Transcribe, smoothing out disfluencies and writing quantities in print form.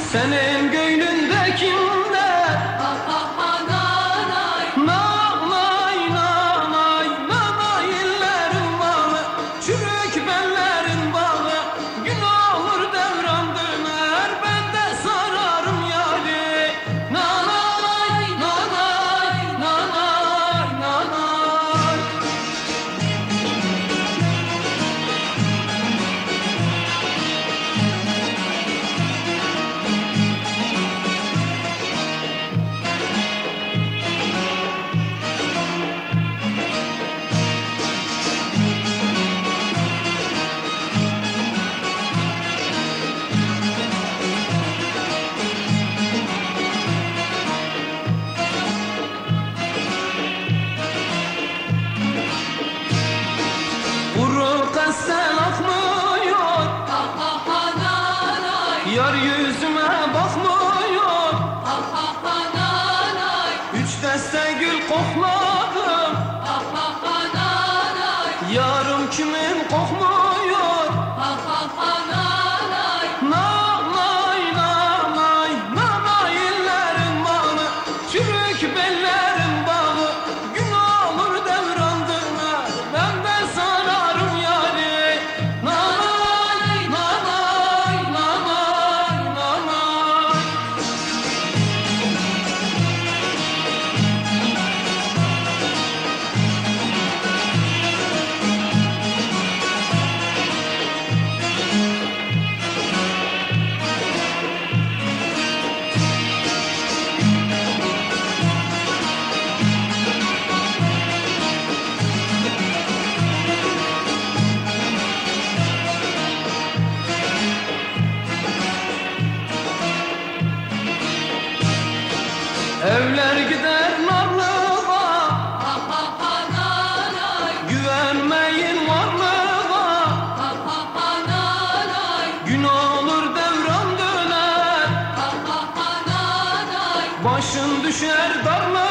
Senin göynünde kimler? Nanay, Nanay, nanay, nanay illerin bağı, çürük bellerin bağı. Gün olur devran döner, ben de sararım yâri. Nanay, nanay, nanay, nanay. Vuru kasten akmıyor, nanay, yar yüzüme bakmıyor. nanay, Üç deste gül kokladım, nanay, yarım kimin kokmuyor. nanay, Nanay, nanay, nanay illerin bağı, çürük bellerin bağı. Gün olur devran döner, ben de sararım yâri. Nanay, nanay, nanay, nanay. Evler gider narlığa, nanay, güvenmeyin varlığa. nanay, Gün olur devran döner, nanay, başın düşer darlığa.